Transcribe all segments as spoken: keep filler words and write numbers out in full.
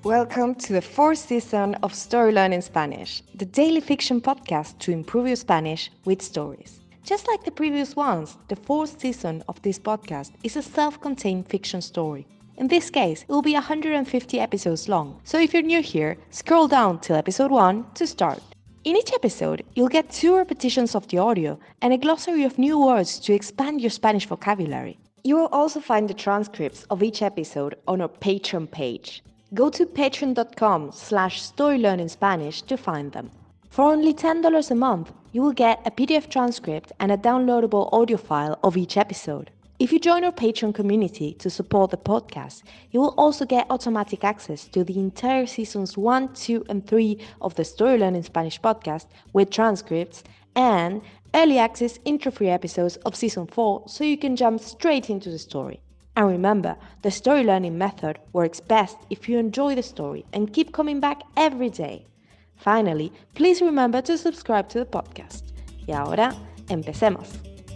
Welcome to the fourth season of Story Learning Spanish, the daily fiction podcast to improve your Spanish with stories. Just like the previous ones, the fourth season of this podcast is a self-contained fiction story. In this case, it will be one hundred fifty episodes long, so if you're new here, scroll down till episode one to start. In each episode, you'll get two repetitions of the audio and a glossary of new words to expand your Spanish vocabulary. You will also find the transcripts of each episode on our Patreon page. Go to patreon.com slash storylearningspanish to find them. For only ten dollars a month, you will get a P D F transcript and a downloadable audio file of each episode. If you join our Patreon community to support the podcast, you will also get automatic access to the entire seasons one, two, and three of the Story Learning Spanish podcast with transcripts and early access intro-free episodes of season four so you can jump straight into the story. And remember, the story learning method works best if you enjoy the story and keep coming back every day. Finally, please remember to subscribe to the podcast. Y ahora, empecemos.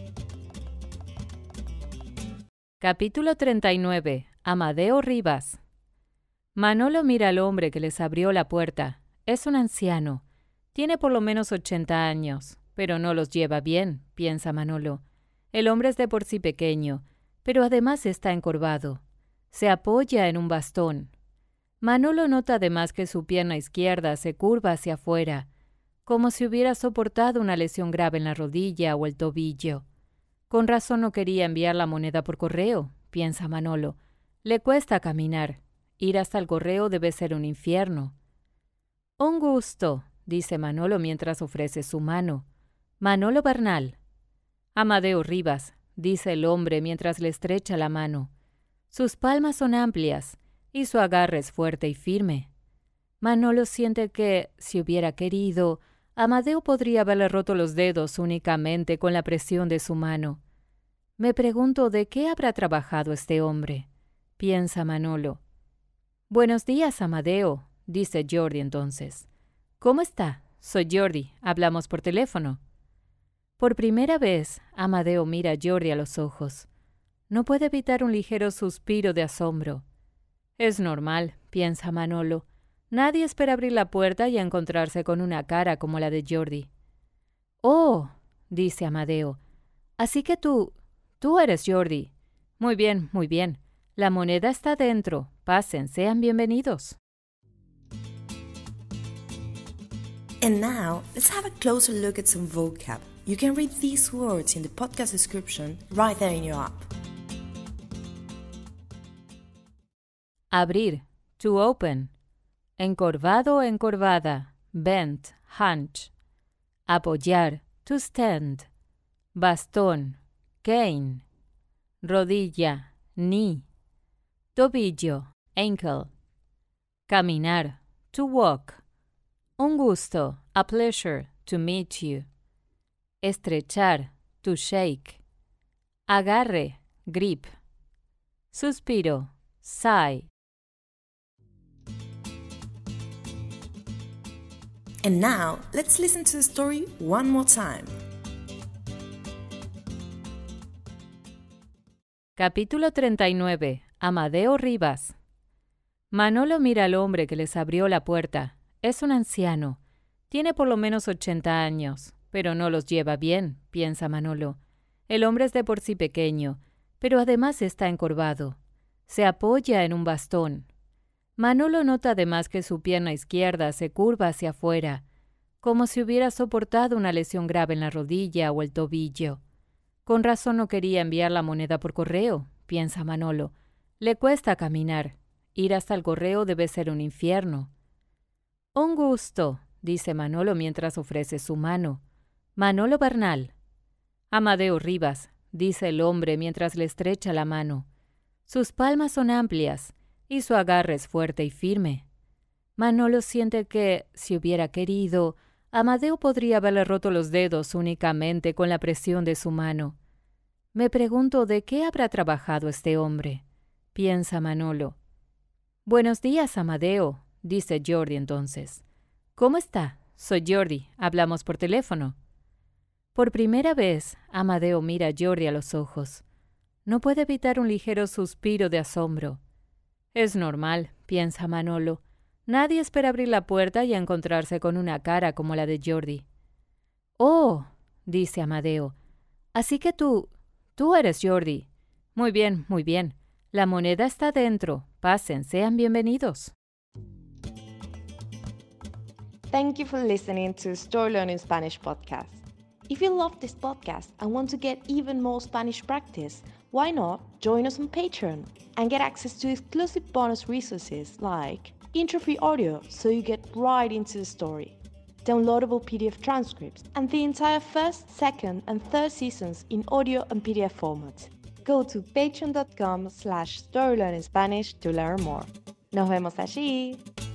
Capítulo treinta y nueve. Amadeo Rivas. Manolo mira al hombre que les abrió la puerta. Es un anciano. Tiene por lo menos ochenta años, pero no los lleva bien, piensa Manolo. El hombre es de por sí pequeño, pero además está encorvado. Se apoya en un bastón. Manolo nota además que su pierna izquierda se curva hacia afuera, como si hubiera soportado una lesión grave en la rodilla o el tobillo. Con razón no quería enviar la moneda por correo, piensa Manolo. Le cuesta caminar. Ir hasta el correo debe ser un infierno. Un gusto, dice Manolo mientras ofrece su mano. Manolo Bernal. Amadeo Rivas, dice el hombre mientras le estrecha la mano. Sus palmas son amplias y su agarre es fuerte y firme. Manolo siente que, si hubiera querido, Amadeo podría haberle roto los dedos únicamente con la presión de su mano. Me pregunto de qué habrá trabajado este hombre, piensa Manolo. Buenos días, Amadeo, dice Jordi entonces. ¿Cómo está? Soy Jordi, hablamos por teléfono. Por primera vez, Amadeo mira a Jordi a los ojos. No puede evitar un ligero suspiro de asombro. Es normal, piensa Manolo. Nadie espera abrir la puerta y encontrarse con una cara como la de Jordi. «Oh», dice Amadeo, «así que tú, tú eres Jordi. Muy bien, muy bien. La moneda está dentro. Pasen, sean bienvenidos». And now, let's have a closer look at some vocab. You can read these words in the podcast description right there in your app. Abrir, to open. Encorvado, encorvada, bent, hunch. Apoyar, to stand. Bastón, cane. Rodilla, knee. Tobillo, ankle. Caminar, to walk. Un gusto, a pleasure, to meet you. Estrechar, to shake. Agarre, grip. Suspiro, sigh. And now, let's listen to the story one more time. Capítulo treinta y nueve. Amadeo Rivas. Manolo mira al hombre que les abrió la puerta. Es un anciano. Tiene por lo menos ochenta años, pero no los lleva bien, piensa Manolo. El hombre es de por sí pequeño, pero además está encorvado. Se apoya en un bastón. Manolo nota además que su pierna izquierda se curva hacia afuera, como si hubiera soportado una lesión grave en la rodilla o el tobillo. Con razón no quería enviar la moneda por correo, piensa Manolo. Le cuesta caminar. Ir hasta el correo debe ser un infierno. Un gusto, dice Manolo mientras ofrece su mano. Manolo Bernal. Amadeo Rivas, dice el hombre mientras le estrecha la mano. Sus palmas son amplias y su agarre es fuerte y firme. Manolo siente que, si hubiera querido, Amadeo podría haberle roto los dedos únicamente con la presión de su mano. Me pregunto de qué habrá trabajado este hombre, piensa Manolo. Buenos días, Amadeo, dice Jordi entonces. ¿Cómo está? Soy Jordi, hablamos por teléfono. Por primera vez, Amadeo mira a Jordi a los ojos. No puede evitar un ligero suspiro de asombro. Es normal, piensa Manolo. Nadie espera abrir la puerta y encontrarse con una cara como la de Jordi. «Oh», dice Amadeo, «así que tú, tú eres Jordi. Muy bien, muy bien. La moneda está dentro. Pasen, sean bienvenidos». Thank you for listening to Story Learning Spanish podcast. If you love this podcast and want to get even more Spanish practice, why not join us on Patreon and get access to exclusive bonus resources like intro-free audio so you get right into the story, downloadable P D F transcripts, and the entire first, second, and third seasons in audio and P D F format. Go to patreon dot com slash storylearningspanish to learn more. Nos vemos allí!